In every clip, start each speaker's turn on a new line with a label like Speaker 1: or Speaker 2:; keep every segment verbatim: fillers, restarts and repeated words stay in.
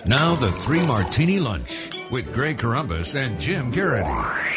Speaker 1: Now the Three Martini Lunch with Greg Corombos and Jim Garrity.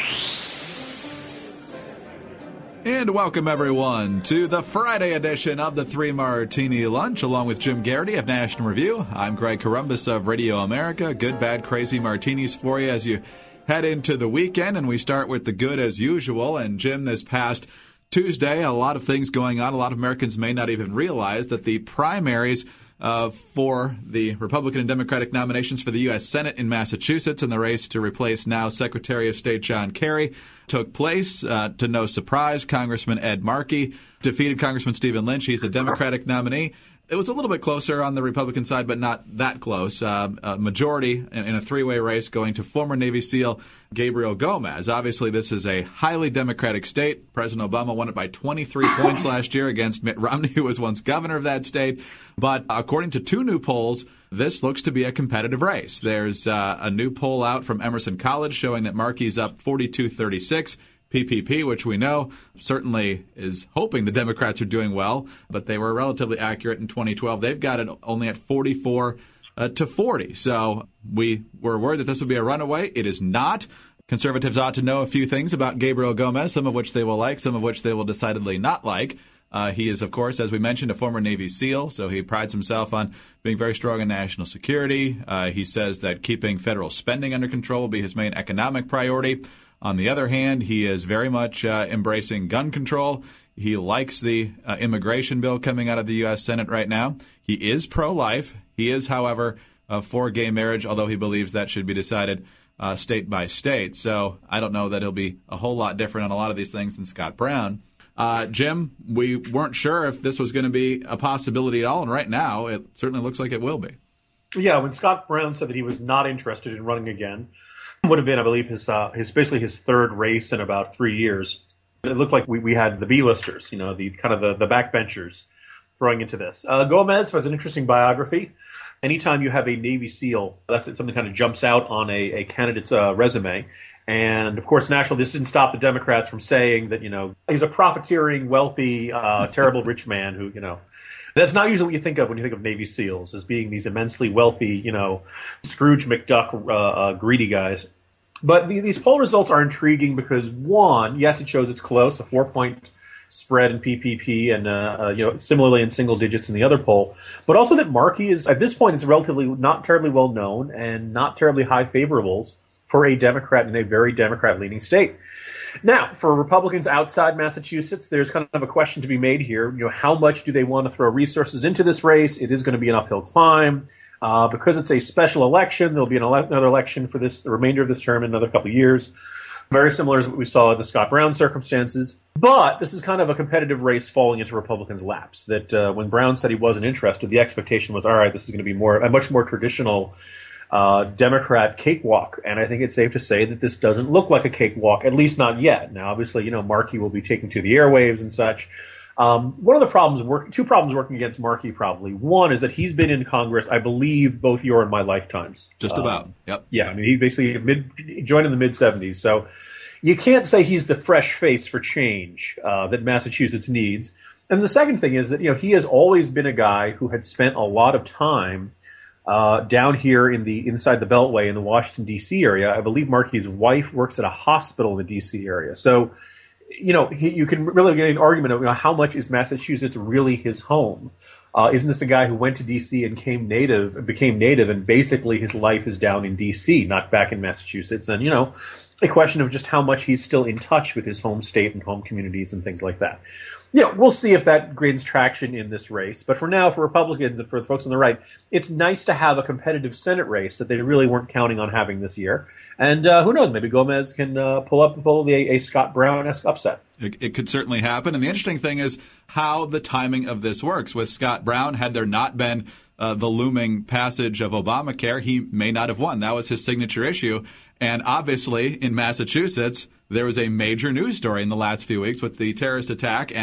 Speaker 2: And welcome, everyone, to the Friday edition of the Three Martini Lunch, along with Jim Garrity of National Review. I'm Greg Corombos of Radio America. Good, bad, crazy martinis for you as you head into the weekend. And we start with the good as usual. And Jim, this past Tuesday, a lot of things going on. A lot of Americans may not even realize that the primaries Uh, for the Republican and Democratic nominations for the U S. Senate in Massachusetts and the race to replace now Secretary of State John Kerry took place. Uh, to no surprise, Congressman Ed Markey defeated Congressman Stephen Lynch. He's the Democratic nominee. It was a little bit closer on the Republican side, but not that close. Uh, a majority in, in a three-way race going to former Navy SEAL Gabriel Gomez. Obviously, this is a highly Democratic state. President Obama won it by twenty-three points last year against Mitt Romney, who was once governor of that state. But according to two new polls, this looks to be a competitive race. There's uh, a new poll out from Emerson College showing that Markey's up forty-two thirty-six. P P P, which we know certainly is hoping the Democrats are doing well, but they were relatively accurate in twenty twelve. They've got it only at forty-four to forty. So we were worried that this would be a runaway. It is not. Conservatives ought to know a few things about Gabriel Gomez, some of which they will like, some of which they will decidedly not like. Uh, he is, of course, as we mentioned, a former Navy SEAL, so he prides himself on being very strong in national security. Uh, he says that keeping federal spending under control will be his main economic priority. On the other hand, he is very much uh, embracing gun control. He likes the uh, immigration bill coming out of the U S. Senate right now. He is pro-life. He is, however, uh, for gay marriage, although he believes that should be decided uh, state by state. So I don't know that he'll be a whole lot different on a lot of these things than Scott Brown. Uh, Jim, we weren't sure if this was going to be a possibility at all, and right now it certainly looks like it will be.
Speaker 3: Yeah, when Scott Brown said that he was not interested in running again, would have been, I believe, his uh, his basically his third race in about three years. It looked like we, we had the B-listers, you know, the kind of the, the backbenchers throwing into this. Uh, Gomez has an interesting biography. Anytime you have a Navy SEAL, that's something that kind of jumps out on a, a candidate's uh, resume. And, of course, naturally, this didn't stop the Democrats from saying that, you know, he's a profiteering, wealthy, uh, terrible rich man who, you know, that's not usually what you think of when you think of Navy SEALs, as being these immensely wealthy, you know, Scrooge McDuck, uh, uh, greedy guys. But the, these poll results are intriguing because, one, yes, it shows it's close, a four-point spread in P P P, and uh, uh, you know, similarly in single digits in the other poll. But also that Markey is, at this point, is relatively not terribly well known and not terribly high favorables for a Democrat in a very Democrat-leaning state. Now, for Republicans outside Massachusetts, there's kind of a question to be made here. You know, how much do they want to throw resources into this race? It is going to be an uphill climb. Uh, because it's a special election, there'll be an ele- another election for this, the remainder of this term in another couple of years. Very similar to what we saw in the Scott Brown circumstances. But this is kind of a competitive race falling into Republicans' laps. That uh, when Brown said he wasn't interested, the expectation was, all right, this is going to be more a much more traditional uh, Democrat cakewalk. And I think it's safe to say that this doesn't look like a cakewalk, at least not yet. Now, obviously, you know, Markey will be taking to the airwaves and such. Um, one of the problems, work, two problems working against Markey probably. One is that he's been in Congress, I believe, both your and my lifetimes.
Speaker 2: Just about.
Speaker 3: Um,
Speaker 2: yep.
Speaker 3: Yeah, I mean, he basically mid, joined in the mid seventies. So you can't say he's the fresh face for change uh, that Massachusetts needs. And the second thing is that, you know, he has always been a guy who had spent a lot of time uh, down here in the inside the Beltway in the Washington, D C area. I believe Markey's wife works at a hospital in the D C area. So, you know, he, you can really get an argument of, you know, how much is Massachusetts really his home? Uh, isn't this a guy who went to D C and came native, became native, and basically his life is down in D C, not back in Massachusetts? And, you know, a question of just how much he's still in touch with his home state and home communities and things like that. You know, we'll see if that gains traction in this race. But for now, for Republicans and for the folks on the right, it's nice to have a competitive Senate race that they really weren't counting on having this year. And uh, who knows, maybe Gomez can uh, pull up pull a, a Scott Brown-esque upset.
Speaker 2: It, it could certainly happen. And the interesting thing is how the timing of this works. With Scott Brown, had there not been uh, the looming passage of Obamacare, he may not have won. That was his signature issue. And obviously, in Massachusetts, there was a major news story in the last few weeks with the terrorist attack, and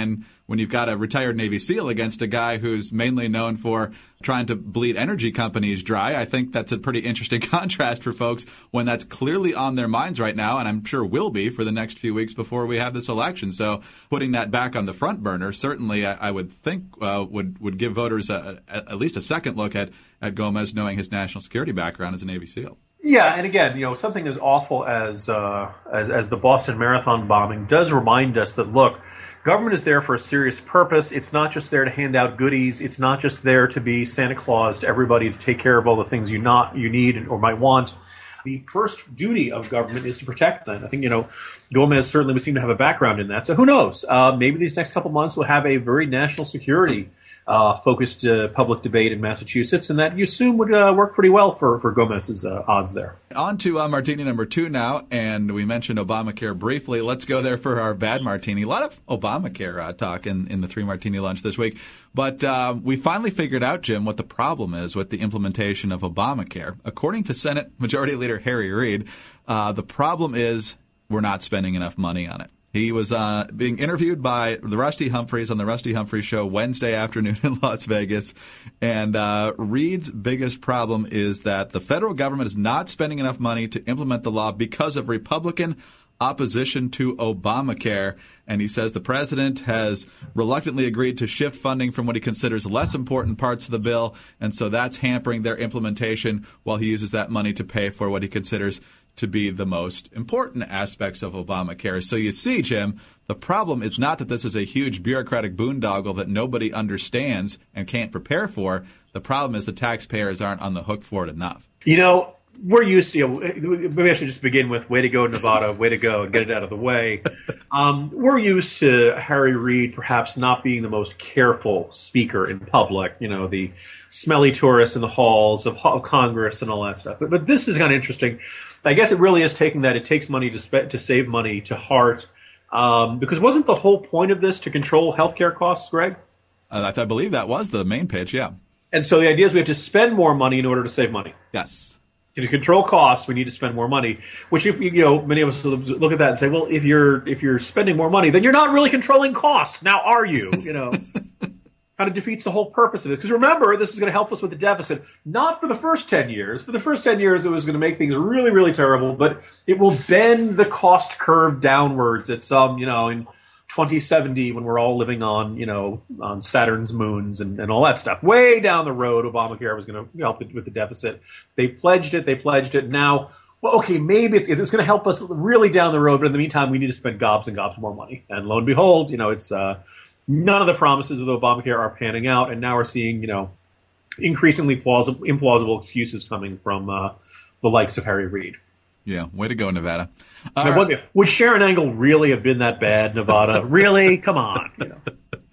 Speaker 2: when you've got a retired Navy SEAL against a guy who's mainly known for trying to bleed energy companies dry. I think that's a pretty interesting contrast for folks when that's clearly on their minds right now, and I'm sure will be for the next few weeks before we have this election. So putting that back on the front burner certainly, I, I would think, uh, would would give voters a, a, at least a second look at, at Gomez, knowing his national security background as a Navy SEAL.
Speaker 3: Yeah, and again, you know, something as awful as uh, as, as the Boston Marathon bombing does remind us that, look, government is there for a serious purpose. It's not just there to hand out goodies. It's not just there to be Santa Claus to everybody to take care of all the things you not you need or might want. The first duty of government is to protect them. I think, you know, Gomez certainly would seem to have a background in that. So who knows? Uh, maybe these next couple months will have a very national security Uh, focused uh, public debate in Massachusetts, and that you assume would uh, work pretty well for, for Gomez's uh, odds there.
Speaker 2: On to uh, martini number two now, and we mentioned Obamacare briefly. Let's go there for our bad martini. A lot of Obamacare uh, talk in, in the three martini lunch this week, but uh, we finally figured out, Jim, what the problem is with the implementation of Obamacare. According to Senate Majority Leader Harry Reid, uh, the problem is we're not spending enough money on it. He was uh, being interviewed by the Rusty Humphreys on the Rusty Humphreys Show Wednesday afternoon in Las Vegas. And uh, Reid's biggest problem is that the federal government is not spending enough money to implement the law because of Republican opposition to Obamacare. And he says the president has reluctantly agreed to shift funding from what he considers less important parts of the bill. And so that's hampering their implementation while he uses that money to pay for what he considers to be the most important aspects of Obamacare. So you see, Jim, the problem is not that this is a huge bureaucratic boondoggle that nobody understands and can't prepare for. The problem is the taxpayers aren't on the hook for it enough.
Speaker 3: You know, we're used to, you know, maybe I should just begin with, way to go, Nevada, way to go, and get it out of the way. Um, we're used to Harry Reid perhaps not being the most careful speaker in public, you know, the smelly tourists in the halls of, of Congress and all that stuff. But, but this is kind of interesting. I guess it really is taking that it takes money to spend, to save money to heart, um, because wasn't the whole point of this to control healthcare costs, Greg?
Speaker 2: Uh, I believe that was the main pitch, yeah.
Speaker 3: And so the idea is we have to spend more money in order to save money.
Speaker 2: Yes.
Speaker 3: To control costs, we need to spend more money. Which, if you know, many of us look at that and say, well, if you're if you're spending more money, then you're not really controlling costs. Now, are you? You know. Kind of defeats the whole purpose of this. Because remember, this is going to help us with the deficit, not for the first ten years. For the first ten years, it was going to make things really, really terrible, but it will bend the cost curve downwards at some, you know, in twenty seventy when we're all living on, you know, on Saturn's moons and, and all that stuff. Way down the road, Obamacare was going to help with the deficit. They pledged it. They pledged it. Now, well, okay, maybe it's, it's going to help us really down the road, but in the meantime, we need to spend gobs and gobs more money. And lo and behold, you know, it's uh, none of the promises of Obamacare are panning out, and now we're seeing, you know, increasingly plausible, implausible excuses coming from uh, the likes of Harry Reid.
Speaker 2: Yeah, way to go, Nevada.
Speaker 3: Now, right. Would Sharon Angle really have been that bad, Nevada? Really? Come on. You know.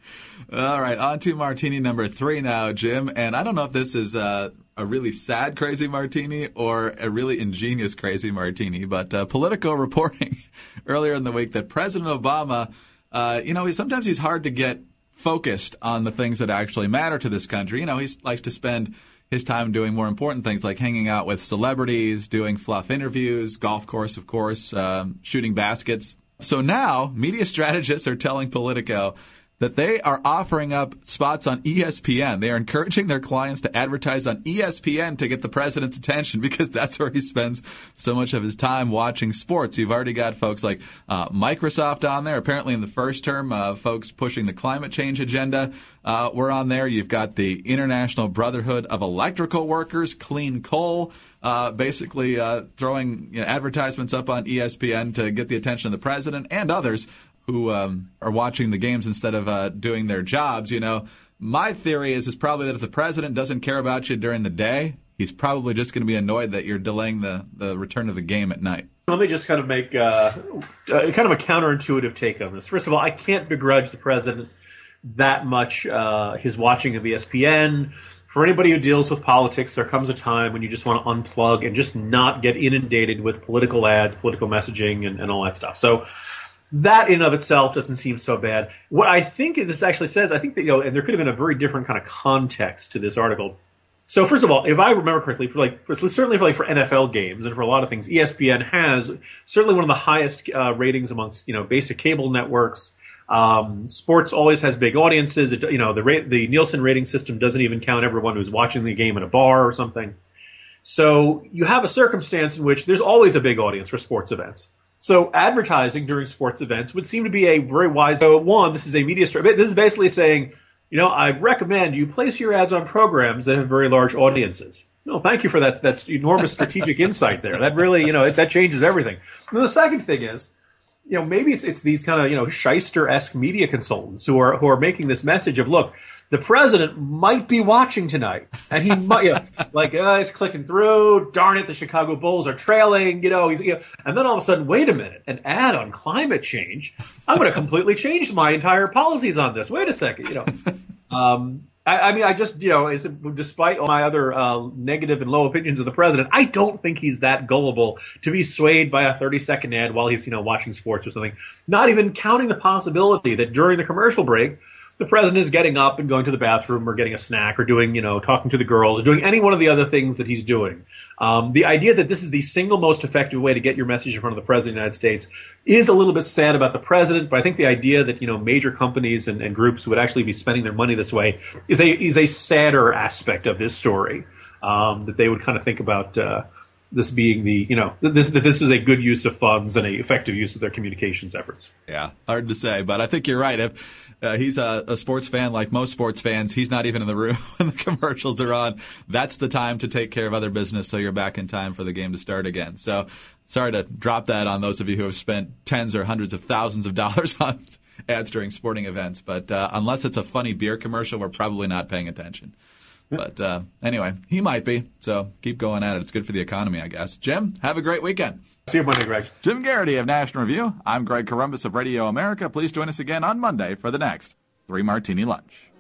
Speaker 2: All right, on to martini number three now, Jim. And I don't know if this is uh, a really sad crazy martini or a really ingenious crazy martini, but uh, Politico reporting earlier in the week that President Obama, uh, you know, he, sometimes he's hard to get focused on the things that actually matter to this country. You know, he likes to spend his time doing more important things like hanging out with celebrities, doing fluff interviews, golf course, of course, um, shooting baskets. So now media strategists are telling Politico that they are offering up spots on E S P N. They are encouraging their clients to advertise on E S P N to get the president's attention because that's where he spends so much of his time watching sports. You've already got folks like uh, Microsoft on there. Apparently in the first term, uh, folks pushing the climate change agenda uh, were on there. You've got the International Brotherhood of Electrical Workers, Clean Coal, uh, basically uh, throwing you know, advertisements up on E S P N to get the attention of the president and others who um, are watching the games instead of uh, doing their jobs. You know, my theory is is probably that if the president doesn't care about you during the day, he's probably just going to be annoyed that you're delaying the, the return of the game at night.
Speaker 3: Let me just kind of make uh, uh, kind of a counterintuitive take on this. First of all, I can't begrudge the president that much uh, his watching of E S P N. For anybody who deals with politics, there comes a time when you just want to unplug and just not get inundated with political ads, political messaging, and, and all that stuff. So that in and of itself doesn't seem so bad. What I think this actually says, I think that, you know, and there could have been a very different kind of context to this article. So first of all, if I remember correctly, for like for, certainly for like for N F L games and for a lot of things, E S P N has certainly one of the highest uh, ratings amongst, you know, basic cable networks. Um, sports always has big audiences. It, you know, the ra- the Nielsen rating system doesn't even count everyone who's watching the game in a bar or something. So you have a circumstance in which there's always a big audience for sports events. So advertising during sports events would seem to be a very wise. So one, this is a media story. This is basically saying, you know, I recommend you place your ads on programs that have very large audiences. No, thank you for that. That's enormous strategic insight there. That really, you know, that changes everything. And the second thing is, you know, maybe it's it's these kind of, you know, shyster-esque media consultants who are who are making this message of, look, the president might be watching tonight, and he might, you know, like, uh, he's clicking through. Darn it, the Chicago Bulls are trailing. You know, he's, you know, and then all of a sudden, wait a minute, an ad on climate change. I'm going to completely change my entire policies on this. Wait a second, you know. Um, I, I mean, I just, you know, is, despite all my other uh, negative and low opinions of the president, I don't think he's that gullible to be swayed by a thirty second ad while he's, you know, watching sports or something. Not even counting the possibility that during the commercial break, the president is getting up and going to the bathroom or getting a snack or doing, you know, talking to the girls or doing any one of the other things that he's doing. Um, the idea that this is the single most effective way to get your message in front of the president of the United States is a little bit sad about the president, but I think the idea that, you know, major companies and, and groups would actually be spending their money this way is a is a sadder aspect of this story, um, that they would kind of think about uh, this being the, you know, this that this is a good use of funds and a effective use of their communications efforts.
Speaker 2: Yeah, hard to say, but I think you're right. If uh, he's a, a sports fan like most sports fans, he's not even in the room when the commercials are on. That's the time to take care of other business so you're back in time for the game to start again. So sorry to drop that on those of you who have spent tens or hundreds of thousands of dollars on ads during sporting events. But uh, unless it's a funny beer commercial, we're probably not paying attention. But uh, anyway, he might be. So keep going at it. It's good for the economy, I guess. Jim, have a great weekend.
Speaker 3: See you Monday, Greg.
Speaker 2: Jim Garrity of National Review. I'm Greg Corombos of Radio America. Please join us again on Monday for the next Three Martini Lunch.